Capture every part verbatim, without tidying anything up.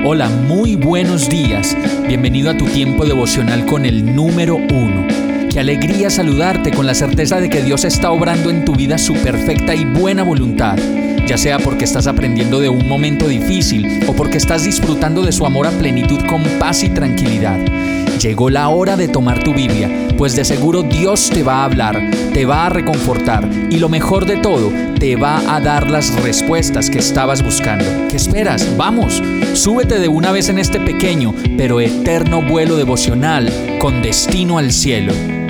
Hola, muy buenos días. Bienvenido a tu tiempo devocional con el número uno. Qué alegría saludarte con la certeza de que Dios está obrando en tu vida su perfecta y buena voluntad, ya sea porque estás aprendiendo de un momento difícil o porque estás disfrutando de su amor a plenitud con paz y tranquilidad. Llegó la hora de tomar tu Biblia, pues de seguro Dios te va a hablar, te va a reconfortar y lo mejor de todo, te va a dar las respuestas que estabas buscando. ¿Qué esperas? ¡Vamos! Súbete de una vez en este pequeño pero eterno vuelo devocional con destino al cielo.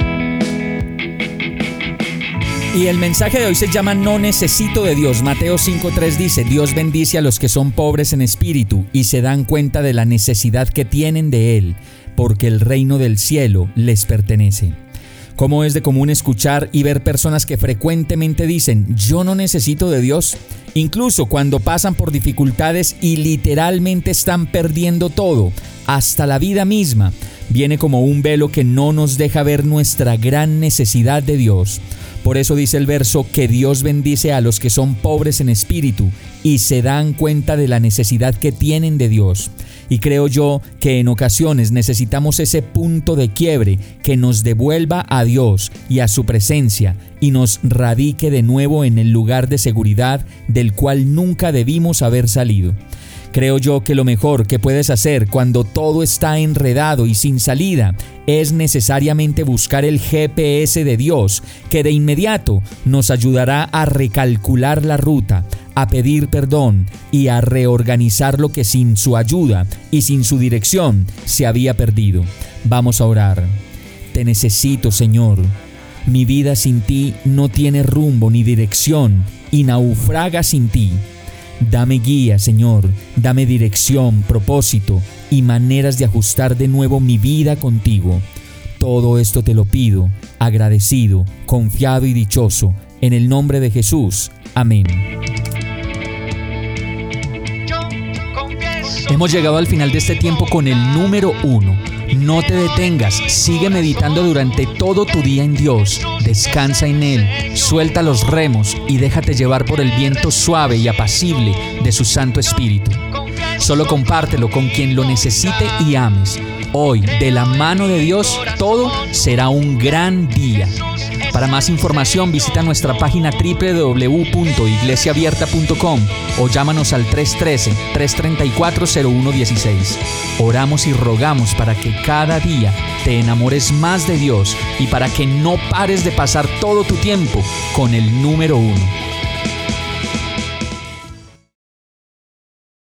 Y el mensaje de hoy se llama No necesito de Dios. Mateo cinco tres dice: Dios bendice a los que son pobres en espíritu y se dan cuenta de la necesidad que tienen de Él, porque el reino del cielo les pertenece. ¿Cómo es de común escuchar y ver personas que frecuentemente dicen yo no necesito de Dios? Incluso cuando pasan por dificultades y literalmente están perdiendo todo, hasta la vida misma, viene como un velo que no nos deja ver nuestra gran necesidad de Dios. Por eso dice el verso que Dios bendice a los que son pobres en espíritu y se dan cuenta de la necesidad que tienen de Dios. Y creo yo que en ocasiones necesitamos ese punto de quiebre que nos devuelva a Dios y a su presencia y nos radique de nuevo en el lugar de seguridad del cual nunca debimos haber salido. Creo yo que lo mejor que puedes hacer cuando todo está enredado y sin salida es necesariamente buscar el G P S de Dios, que de inmediato nos ayudará a recalcular la ruta, a pedir perdón y a reorganizar lo que sin su ayuda y sin su dirección se había perdido. Vamos a orar. Te necesito, Señor. Mi vida sin ti no tiene rumbo ni dirección y naufraga sin ti. Dame guía, Señor, dame dirección, propósito y maneras de ajustar de nuevo mi vida contigo. Todo esto te lo pido, agradecido, confiado y dichoso, en el nombre de Jesús. Amén. Hemos llegado al final de este tiempo con el número uno. No te detengas, sigue meditando durante todo tu día en Dios, descansa en Él, suelta los remos y déjate llevar por el viento suave y apacible de su Santo Espíritu. Solo compártelo con quien lo necesite y ames. Hoy, de la mano de Dios, todo será un gran día. Para más información visita nuestra página doble u doble u doble u punto iglesia abierta punto com o llámanos al tres uno tres, tres tres cuatro, cero uno uno seis. Oramos y rogamos para que cada día te enamores más de Dios y para que no pares de pasar todo tu tiempo con el número uno.